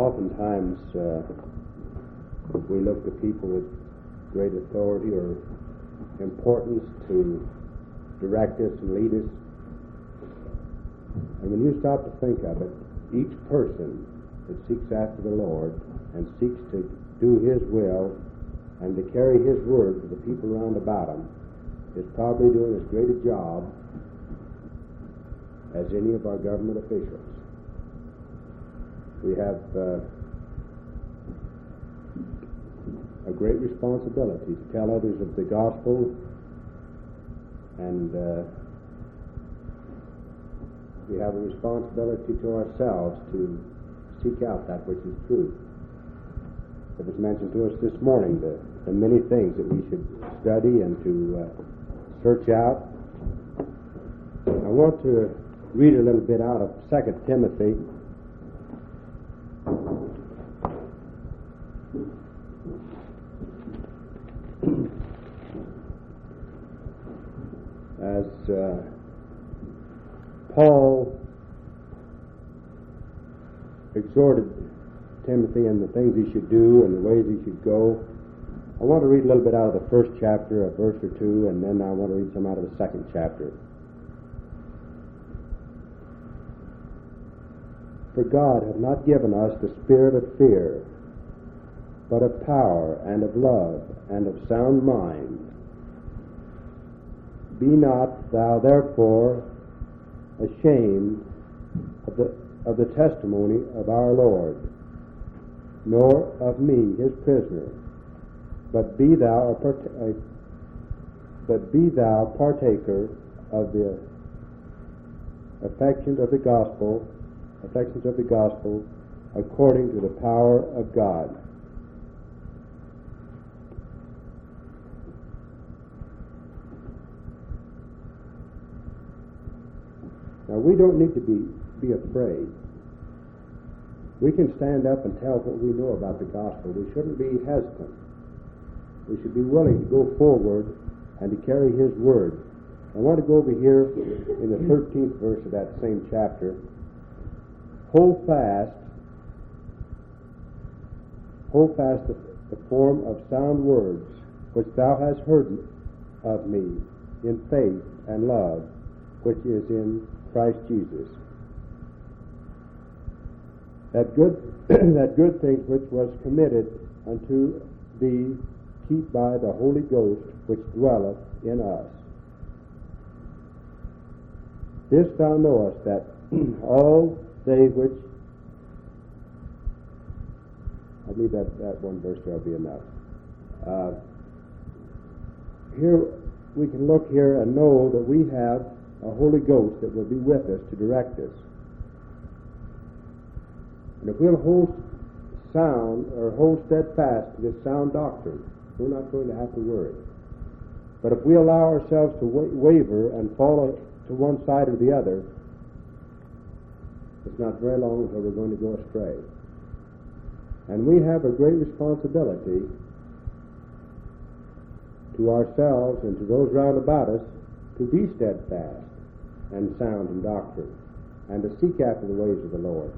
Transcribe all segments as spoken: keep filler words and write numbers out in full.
oftentimes uh, we look to people with great authority or importance to direct us and lead us. And when you stop to think of it, each person that seeks after the Lord and seeks to do His will and to carry His word to the people round about him is probably doing as great a job as any of our government officials. We have uh, a great responsibility to tell others of the gospel, and uh, we have a responsibility to ourselves to seek out that which is true. It was mentioned to us this morning, the, the many things that we should study and to uh, search out. I want to read a little bit out of Second Timothy. As uh, Paul exhorted Timothy in the things he should do and the ways he should go, I want to read a little bit out of the first chapter, a verse or two, and then I want to read some out of the second chapter. For God hath not given us the spirit of fear, but of power and of love and of sound mind. Be not thou therefore ashamed of the, of the testimony of our Lord, nor of me his prisoner, but be thou a part- a, but be thou partaker of the affections of the gospel, affections of the gospel, according to the power of God. Now, we don't need to be, be afraid. We can stand up and tell what we know about the gospel. We shouldn't be hesitant. We should be willing to go forward and to carry His word. I want to go over here in the thirteenth verse of that same chapter. Hold fast, hold fast the, the form of sound words which thou hast heard of me in faith and love, which is in Christ Jesus. That good, that good thing which was committed unto thee, keep by the Holy Ghost which dwelleth in us. This thou knowest, that all they which, I believe that, that one verse there will be enough. Uh, here we can look here and know that we have a Holy Ghost that will be with us to direct us. And if we'll hold sound or hold steadfast to this sound doctrine, we're not going to have to worry. But if we allow ourselves to wa- waver and fall to one side or the other, it's not very long until we're going to go astray. And we have a great responsibility to ourselves and to those round about us to be steadfast and sound in doctrine and to seek after the ways of the Lord.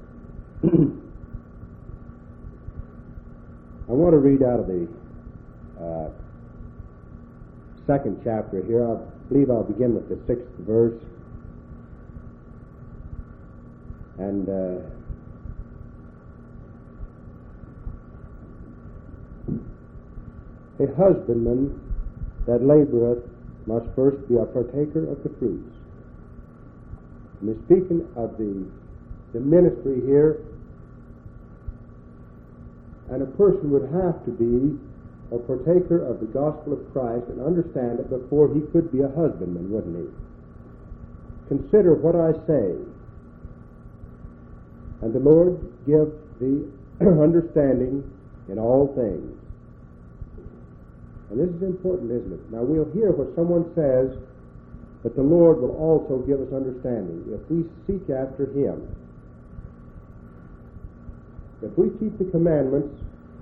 I want to read out of the uh, second chapter here. I believe I'll begin with the sixth verse. And uh, a husbandman that laboreth must first be a partaker of the fruits. And he's speaking of the, the ministry here, and a person would have to be a partaker of the gospel of Christ and understand it before he could be a husbandman, wouldn't he? Consider what I say, and the Lord give thee understanding in all things. And this is important, isn't it? Now we'll hear what someone says, but the Lord will also give us understanding if we seek after Him. If we keep the commandments,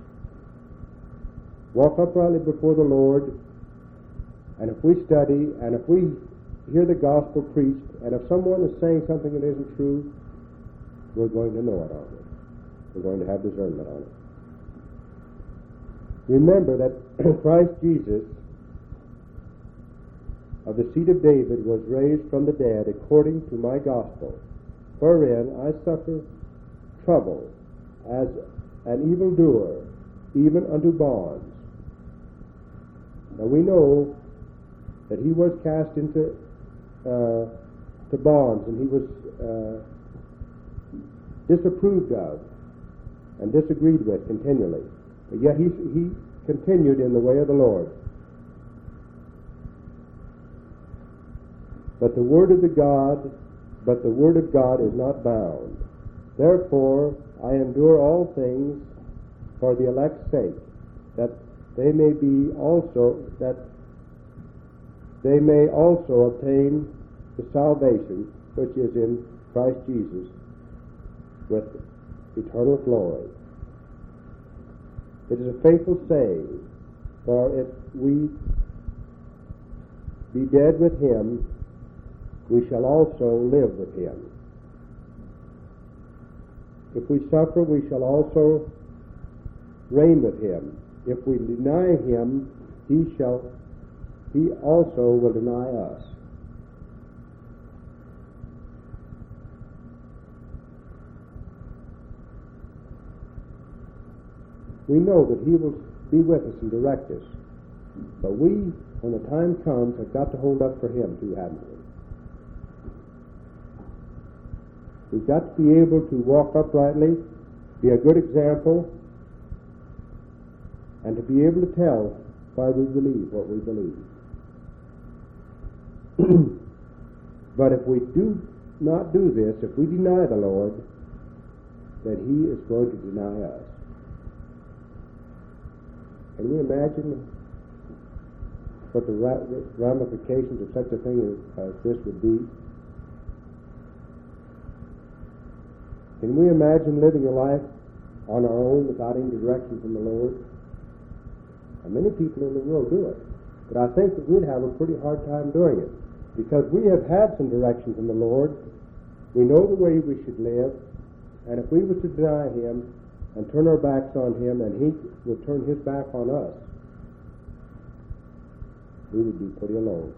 walk uprightly before the Lord, and if we study, and if we hear the gospel preached, and if someone is saying something that isn't true, we're going to know it, aren't we? We're going to have discernment on it. Remember that Christ Jesus of the seed of David was raised from the dead according to my gospel, wherein I suffer trouble as an evildoer, even unto bonds. Now we know that he was cast into uh, to bonds, and he was uh, disapproved of and disagreed with continually. But yet he, he continued in the way of the Lord. But the word of the God, but the word of God is not bound. Therefore I endure all things for the elect's sake, that they may be also that they may also obtain the salvation which is in Christ Jesus with eternal glory. It is a faithful saying, for if we be dead with him, we shall also live with him. If we suffer, we shall also reign with him. If we deny him, he shall he also will deny us. We know that he will be with us and direct us. But we, when the time comes, have got to hold up for him too, haven't we? We've got to be able to walk uprightly, be a good example, and to be able to tell why we believe what we believe. But if we do not do this, if we deny the Lord, then he is going to deny us. Can you imagine what the ramifications of such a thing as this would be? Can we imagine living a life on our own without any direction from the Lord? And many people in the world do it. But I think that we'd have a pretty hard time doing it, because we have had some direction from the Lord. We know the way we should live, and if we were to deny him and turn our backs on him, and he would turn his back on us, we would be pretty alone.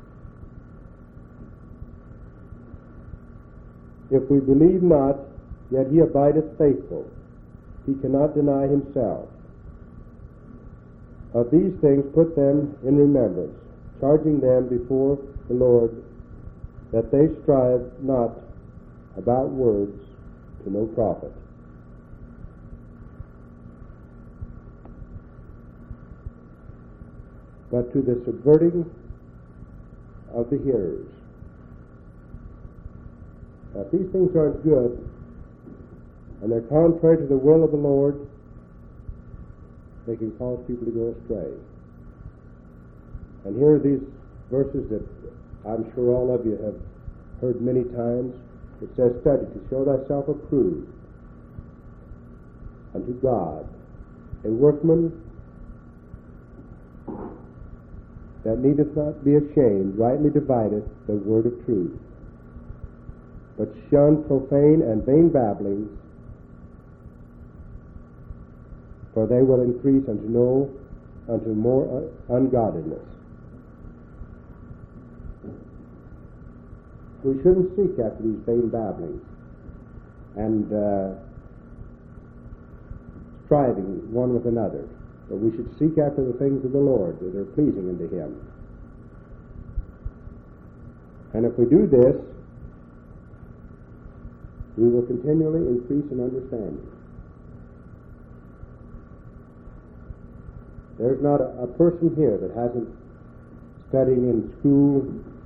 If we believe not, yet he abideth faithful. He cannot deny himself. Of these things put them in remembrance, charging them before the Lord that they strive not about words to no profit. But to the subverting of the hearers. Now, if these things aren't good, and they're contrary to the will of the Lord, they can cause people to go astray. And here are these verses that I'm sure all of you have heard many times. It says, study to show thyself approved unto God, a workman that needeth not be ashamed, rightly divideth the word of truth. But shun profane and vain babblings, for they will increase unto no unto more ungodliness. We shouldn't seek after these vain babblings and uh, striving one with another, but we should seek after the things of the Lord that are pleasing unto him. And if we do this, we will continually increase in understanding. There's not a, a person here that hasn't studied in school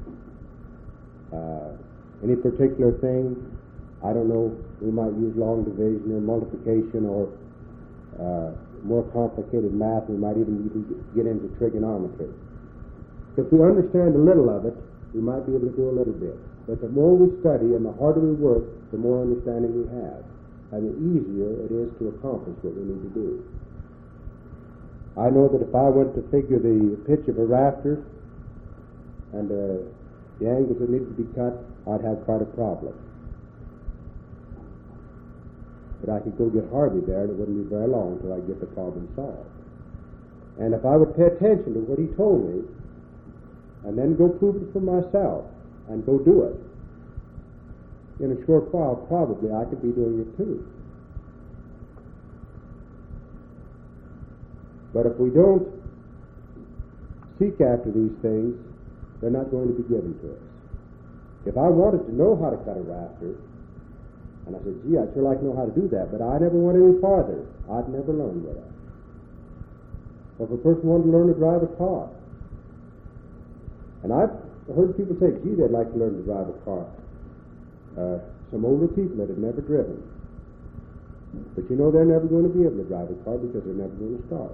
uh, any particular thing. I don't know, we might use long division or multiplication or uh, more complicated math. We might even, even get into trigonometry. If we understand a little of it, we might be able to do a little bit. But the more we study and the harder we work, the more understanding we have, and the easier it is to accomplish what we need to do. I know that if I went to figure the pitch of a rafter and uh, the angles that need to be cut, I'd have quite a problem. But I could go get Harvey there, and it wouldn't be very long until I get the problem solved. And if I would pay attention to what he told me, and then go prove it for myself, and go do it, in a short while, probably I could be doing it too. But if we don't seek after these things, they're not going to be given to us. If I wanted to know how to cut a rafter, and I said, gee, I'd sure like to know how to do that, but I never went any farther, I'd never learn with it. Or if a person wanted to learn to drive a car, and I've heard people say, gee, they'd like to learn to drive a car. Uh, some older people that have never driven. But you know they're never going to be able to drive a car because they're never going to start.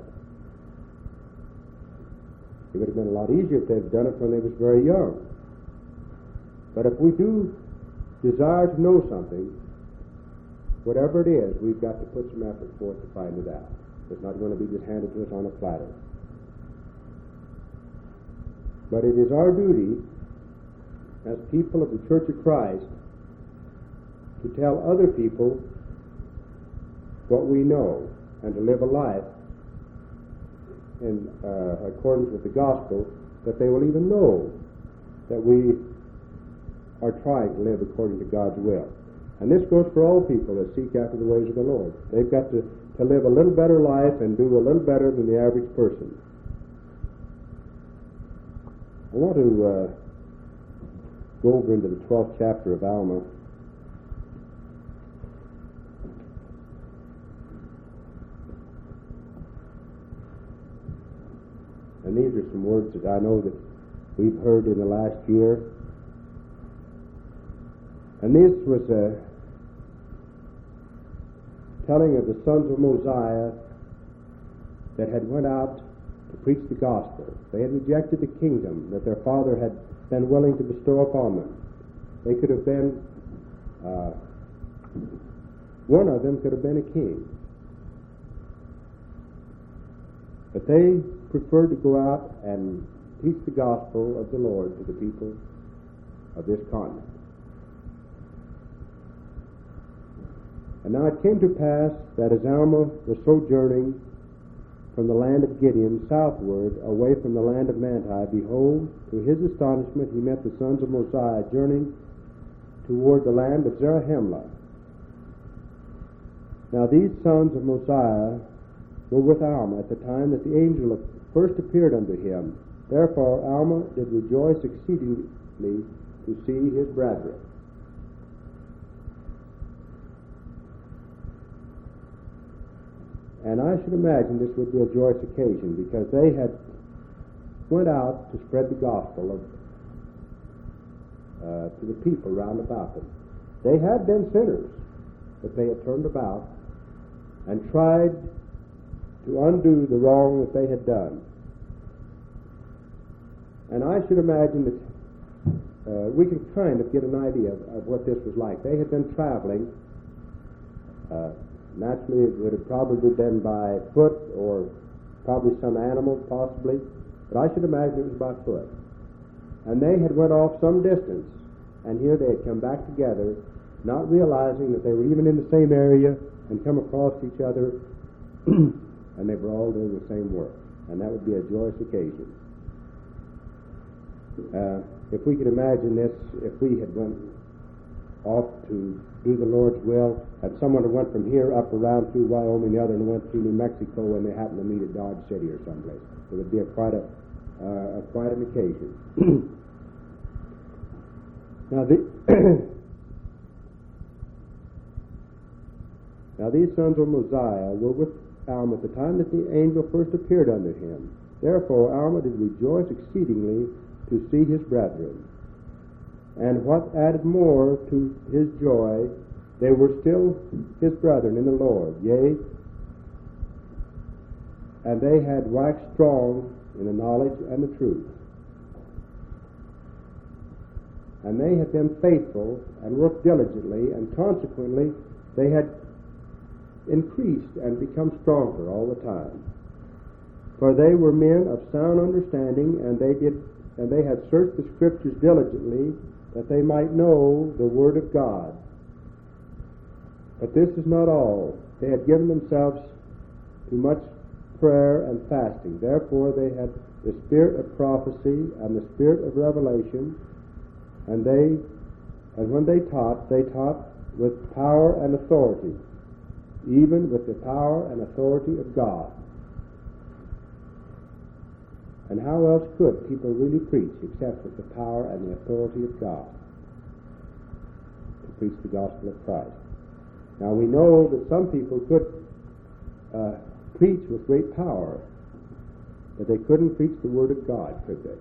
It would have been a lot easier if they'd done it when they was very young. But if we do desire to know something, whatever it is, we've got to put some effort forth to find it out. It's not going to be just handed to us on a platter. But it is our duty as people of the Church of Christ to tell other people what we know and to live a life in uh, accordance with the gospel, that they will even know that we are trying to live according to God's will. And this goes for all people that seek after the ways of the Lord. They've got to, to live a little better life and do a little better than the average person. I want to uh, go over into the twelfth chapter of Alma. And these are some words that I know that we've heard in the last year. And this was a telling of the sons of Mosiah that had went out to preach the gospel. They had rejected the kingdom that their father had been willing to bestow upon them. They could have been, uh, one of them could have been a king. But they preferred to go out and teach the gospel of the Lord to the people of this continent. And now it came to pass that as Alma was sojourning from the land of Gideon southward, away from the land of Manti, behold, to his astonishment he met the sons of Mosiah journeying toward the land of Zarahemla. Now these sons of Mosiah were with Alma at the time that the angel first appeared unto him. Therefore Alma did rejoice exceedingly to see his brethren. And I should imagine this would be a joyous occasion, because they had went out to spread the gospel of, uh, to the people round about them. They had been sinners, but they had turned about and tried to undo the wrong that they had done. And I should imagine that uh, we can kind of get an idea of, of what this was like. They had been traveling. Uh, naturally, it would have probably been by foot or probably some animal, possibly. But I should imagine it was by foot. And they had went off some distance, and here they had come back together, not realizing that they were even in the same area and come across each other, and they were all doing the same work. And that would be a joyous occasion. Uh, if we could imagine this, if we had went off to do the Lord's will, and someone had went from here up around through Wyoming, the other, and went through New Mexico, and they happened to meet at Dodge City or someplace, it would be a quite a, uh, a quite an occasion. now the now these sons of Mosiah were with Alma at the time that the angel first appeared unto him. Therefore Alma did rejoice exceedingly to see his brethren. And what added more to his joy, they were still his brethren in the Lord, yea, and they had waxed strong in the knowledge and the truth. And they had been faithful and worked diligently, and consequently they had increased and become stronger all the time. For they were men of sound understanding, and they did and they had searched the Scriptures diligently, that they might know the Word of God. But this is not all. They had given themselves to much prayer and fasting. Therefore they had the spirit of prophecy and the spirit of revelation, and they and when they taught, they taught with power and authority, even with the power and authority of God. And how else could people really preach except with the power and the authority of God to preach the gospel of Christ? Now we know that some people could uh, preach with great power, but they couldn't preach the Word of God, could they?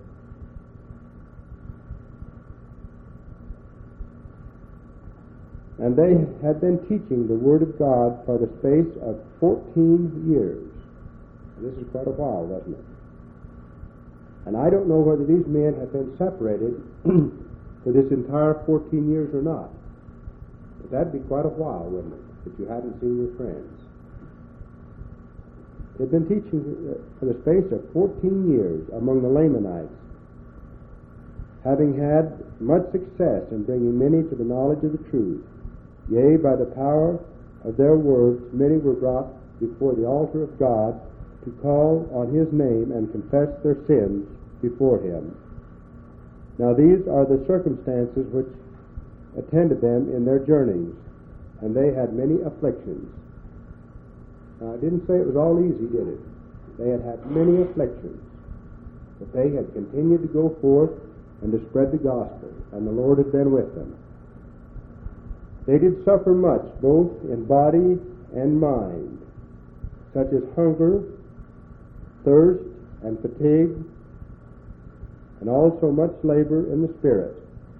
And they had been teaching the Word of God for the space of fourteen years. This is quite a while, wasn't it? And I don't know whether these men have been separated for this entire fourteen years or not. But that'd be quite a while, wouldn't it, if you hadn't seen your friends. They've been teaching for the space of fourteen years among the Lamanites, having had much success in bringing many to the knowledge of the truth. Yea, by the power of their words, many were brought before the altar of God to call on His name and confess their sins before Him. Now these are the circumstances which attended them in their journeys, and they had many afflictions. Now, I didn't say it was all easy, did it? They had had many afflictions, but they had continued to go forth and to spread the gospel, and the Lord had been with them. They did suffer much, both in body and mind, such as hunger, thirst, and fatigue, and also much labor in the spirit.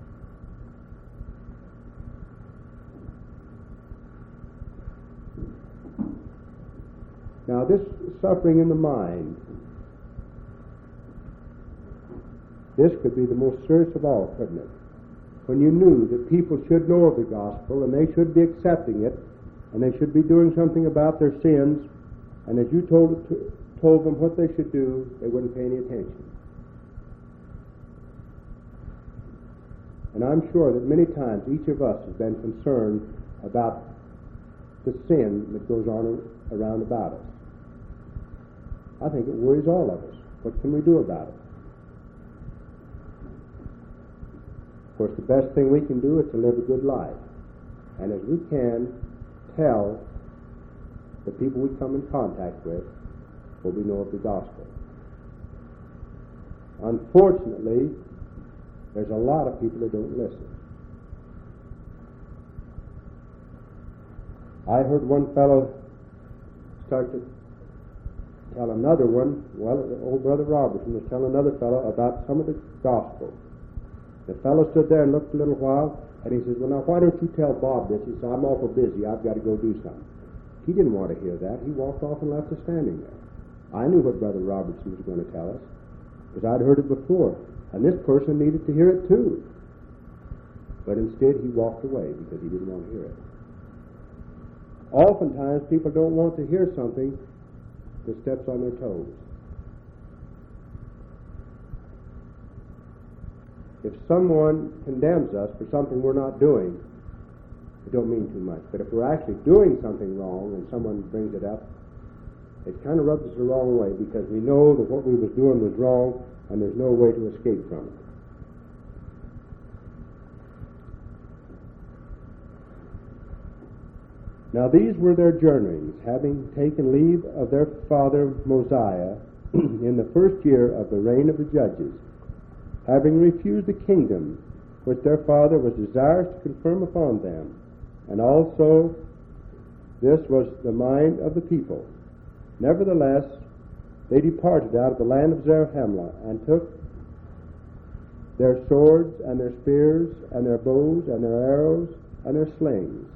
Now, this suffering in the mind, this could be the most serious of all, couldn't it? When you knew that people should know of the gospel, and they should be accepting it, and they should be doing something about their sins, and as you told, told them what they should do, they wouldn't pay any attention. And I'm sure that many times each of us has been concerned about the sin that goes on around about us. I think it worries all of us. What can we do about it? Of course, the best thing we can do is to live a good life. And as we can, tell the people we come in contact with what we know of the gospel. Unfortunately, there's a lot of people that don't listen. I heard one fellow start to tell another one, well, old Brother Robertson was telling another fellow about some of the gospel. The fellow stood there and looked a little while, and he says, well, now, why don't you tell Bob this? He said, I'm awful busy. I've got to go do something. He didn't want to hear that. He walked off and left us standing there. I knew what Brother Robertson was going to tell us, because I'd heard it before, and this person needed to hear it too. But instead, he walked away because he didn't want to hear it. Oftentimes, people don't want to hear something that steps on their toes. If someone condemns us for something we're not doing, it don't mean too much. But if we're actually doing something wrong and someone brings it up, it kind of rubs us the wrong way, because we know that what we was doing was wrong and there's no way to escape from it. Now these were their journeyings, having taken leave of their father Mosiah in the first year of the reign of the judges, having refused the kingdom which their father was desirous to confirm upon them, and also this was the mind of the people. Nevertheless, they departed out of the land of Zarahemla, and took their swords and their spears and their bows and their arrows and their slings.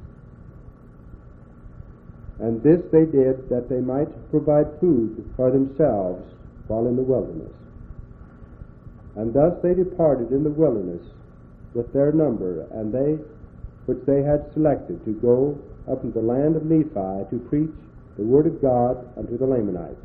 And this they did that they might provide food for themselves while in the wilderness. And thus they departed in the wilderness with their number, and they which they had selected to go up into the land of Nephi to preach the word of God unto the Lamanites.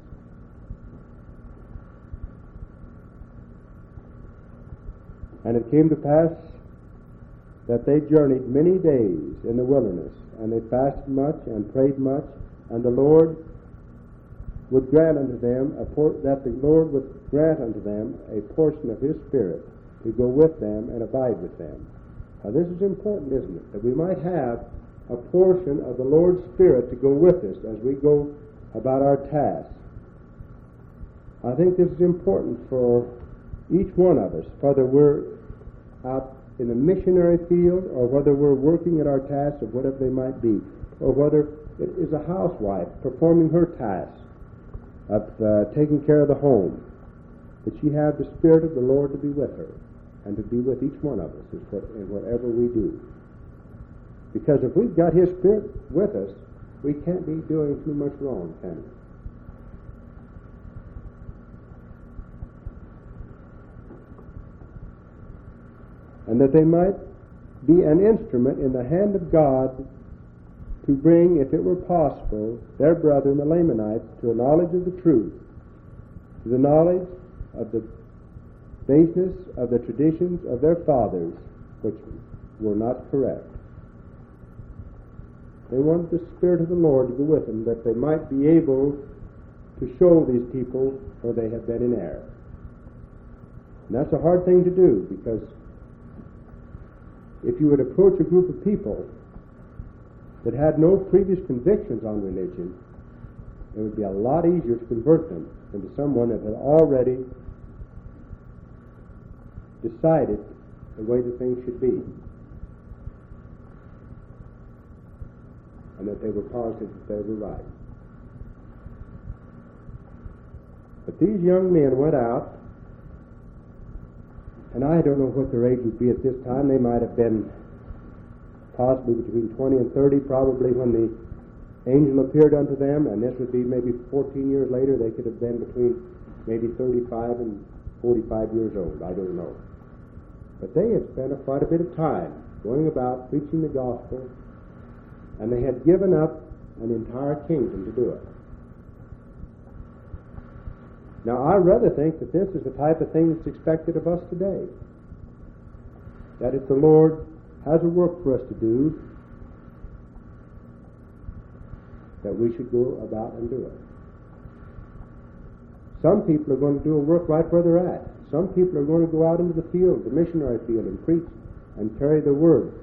And it came to pass that they journeyed many days in the wilderness, and they fasted much and prayed much, and the Lord would grant unto them a por- that the Lord would grant unto them a portion of His Spirit to go with them and abide with them. Now this is important, isn't it? That we might have a portion of the Lord's Spirit to go with us as we go about our tasks. I think this is important for each one of us, whether we're out in the missionary field or whether we're working at our tasks of whatever they might be, or whether it is a housewife performing her tasks of uh, taking care of the home, that she have the Spirit of the Lord to be with her and to be with each one of us in whatever we do. Because if we've got His Spirit with us, we can't be doing too much wrong, can we? And that they might be an instrument in the hand of God to bring, if it were possible, their brethren, the Lamanites, to a knowledge of the truth, to the knowledge of the baseness of the traditions of their fathers, which were not correct. They wanted the Spirit of the Lord to go with them, that they might be able to show these people where they have been in error. And that's a hard thing to do, because if you would approach a group of people that had no previous convictions on religion, it would be a lot easier to convert them than to someone that had already decided the way the things should be, and that they were positive that they were right. But these young men went out, and I don't know what their age would be at this time. They might have been possibly between twenty and thirty, probably when the angel appeared unto them, and this would be maybe fourteen years later. They could have been between maybe thirty-five and forty-five years old. I don't know. But they had spent a, quite a bit of time going about preaching the gospel, and they had given up an entire kingdom to do it. Now, I rather think that this is the type of thing that's expected of us today. That if the Lord has a work for us to do, that we should go about and do it. Some people are going to do a work right where they're at. Some people are going to go out into the field, the missionary field, and preach and carry the word.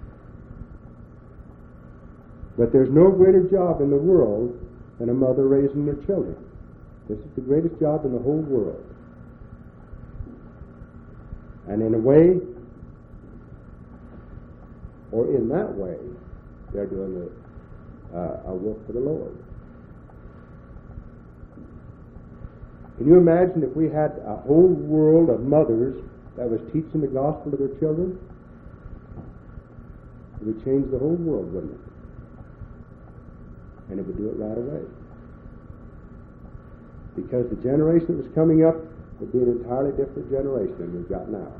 But there's no greater job in the world than a mother raising their children. This is the greatest job in the whole world. And in a way, or in that way, they're doing the, uh, a work for the Lord. Can you imagine if we had a whole world of mothers that was teaching the gospel to their children? It would change the whole world, wouldn't it? And it would do it right away. Because the generation that was coming up would be an entirely different generation than we've got now.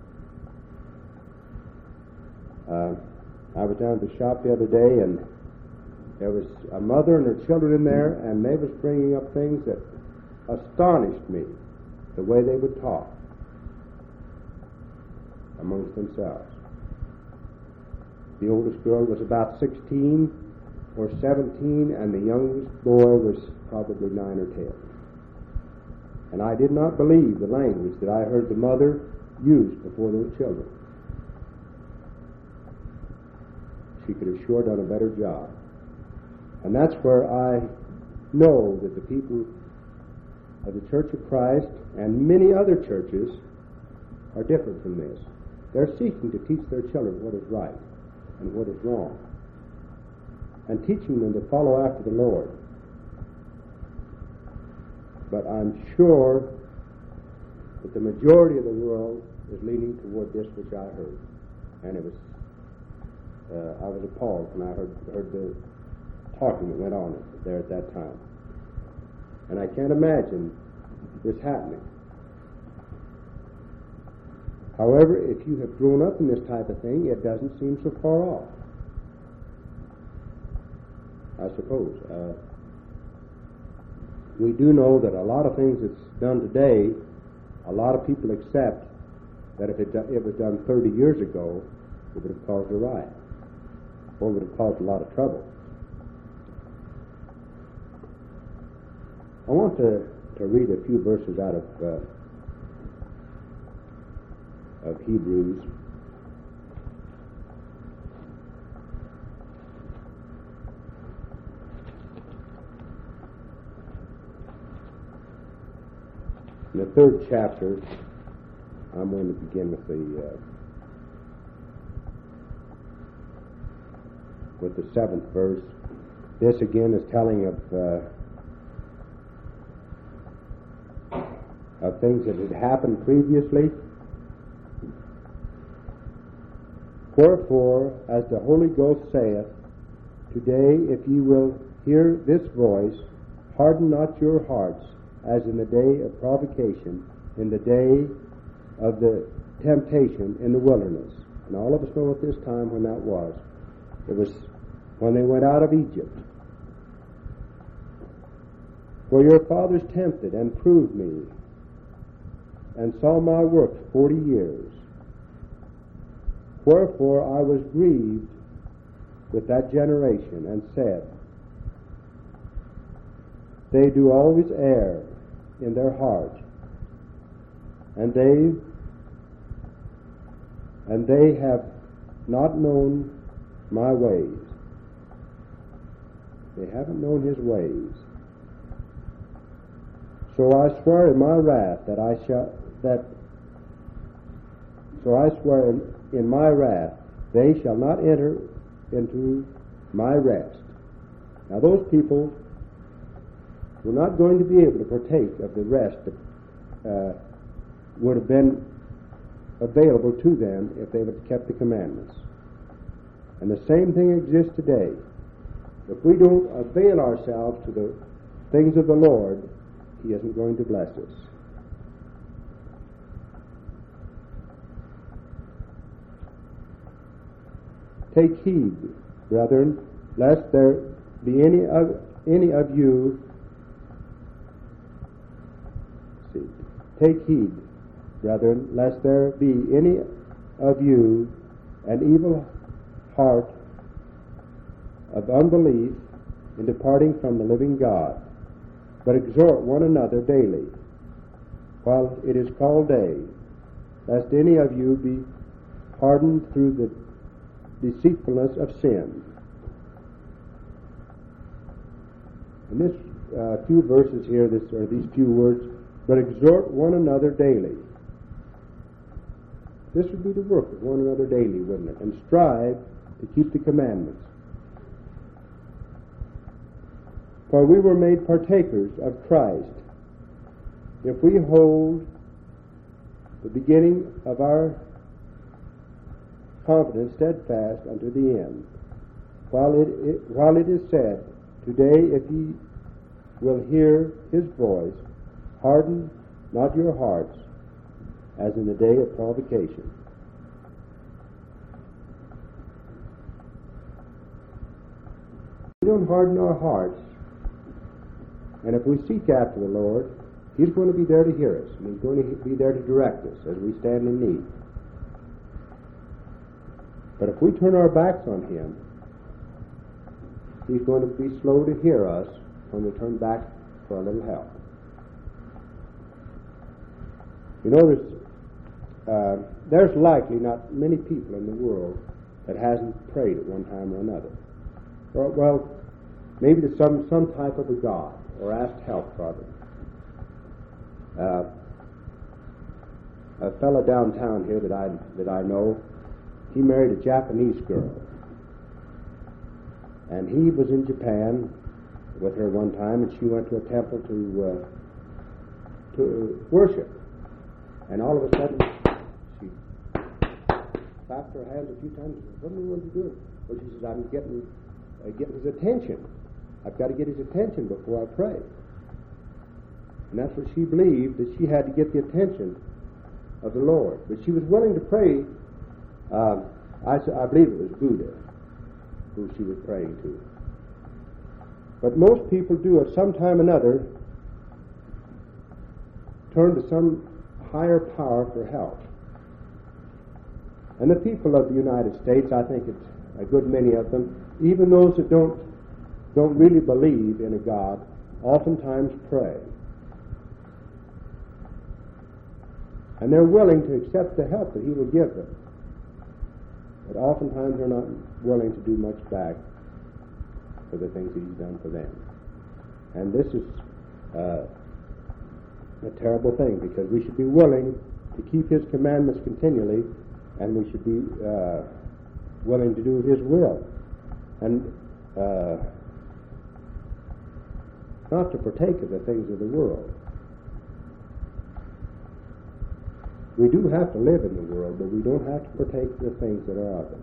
Uh, I was down at the shop the other day, and there was a mother and her children in there, and they was bringing up things that astonished me, the way they would talk amongst themselves. The oldest girl was about sixteen or seventeen, and the youngest boy was probably nine or ten. And I did not believe the language that I heard the mother use before those children. She could have sure done a better job. And that's where I know that the people of the Church of Christ and many other churches are different from this. They're seeking to teach their children what is right and what is wrong, and teaching them to follow after the Lord. But I'm sure that the majority of the world is leaning toward this which I heard. And it was, uh, I was appalled when I heard, heard the talking that went on there at that time. And I can't imagine this happening. However, if you have grown up in this type of thing, it doesn't seem so far off, I suppose. Uh, we do know that a lot of things that's done today, a lot of people accept that if it, do, it was done thirty years ago, it would have caused a riot, or it would have caused a lot of trouble. I want to, to read a few verses out of uh, of Hebrews. In the third chapter, I'm going to begin with the uh, with the seventh verse. This again is telling of uh, of things that had happened previously. Wherefore, as the Holy Ghost saith, today, if ye will hear this voice, harden not your hearts, as in the day of provocation, in the day of the temptation in the wilderness. And all of us know at this time when that was. It was when they went out of Egypt. For your fathers tempted and proved me, and saw my works forty years. Wherefore I was grieved with that generation, and said, they do always err in their heart, and they and they have not known my ways. They haven't known his ways. So I swear in my wrath that I shall that so I swear in, in my wrath they shall not enter into my rest. Now those people were not going to be able to partake of the rest that uh, would have been available to them if they would have kept the commandments. And the same thing exists today. If we don't avail ourselves to the things of the Lord, he isn't going to bless us. Take heed, brethren, lest there be any of any of you see, take heed, brethren, lest there be any of you an evil heart of unbelief in departing from the living God. But exhort one another daily, while it is called day, lest any of you be hardened through the deceitfulness of sin. In this uh, few verses here, this or these few words, but exhort one another daily. This would be the work of one another daily, wouldn't it? And strive to keep the commandments. For we were made partakers of Christ, if we hold the beginning of our confidence steadfast unto the end. While it, it, while it is said, today if ye will hear his voice, harden not your hearts, as in the day of provocation. We don't harden our hearts. And if we seek after the Lord, he's going to be there to hear us, and he's going to be there to direct us as we stand in need. But if we turn our backs on him, he's going to be slow to hear us when we turn back for a little help. You know, there's, uh, there's likely not many people in the world that hasn't prayed at one time or another. Or, well, maybe to some, some type of a God, or asked help from him. Uh, a fellow downtown here that I that I know, he married a Japanese girl, and he was in Japan with her one time, and she went to a temple to uh, to worship, and all of a sudden she clapped her hands a few times and said, "What do you want to do?" Well, she says, "I'm getting uh, getting his attention. I've got to get his attention before I pray." And that's what she believed, that she had to get the attention of the Lord. But she was willing to pray. Uh, I, I believe it was Buddha who she was praying to. But most people do at some time or another turn to some higher power for help. And the people of the United States, I think it's a good many of them, even those that don't don't really believe in a God, oftentimes pray. And they're willing to accept the help that He will give them. But oftentimes they're not willing to do much back for the things that He's done for them. And this is uh, a terrible thing, because we should be willing to keep His commandments continually, and we should be uh, willing to do His will. And uh, not to partake of the things of the world. We do have to live in the world, but we don't have to partake of the things that are of it.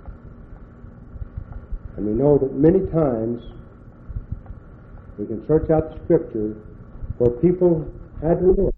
And we know that many times we can search out the Scripture where people had to live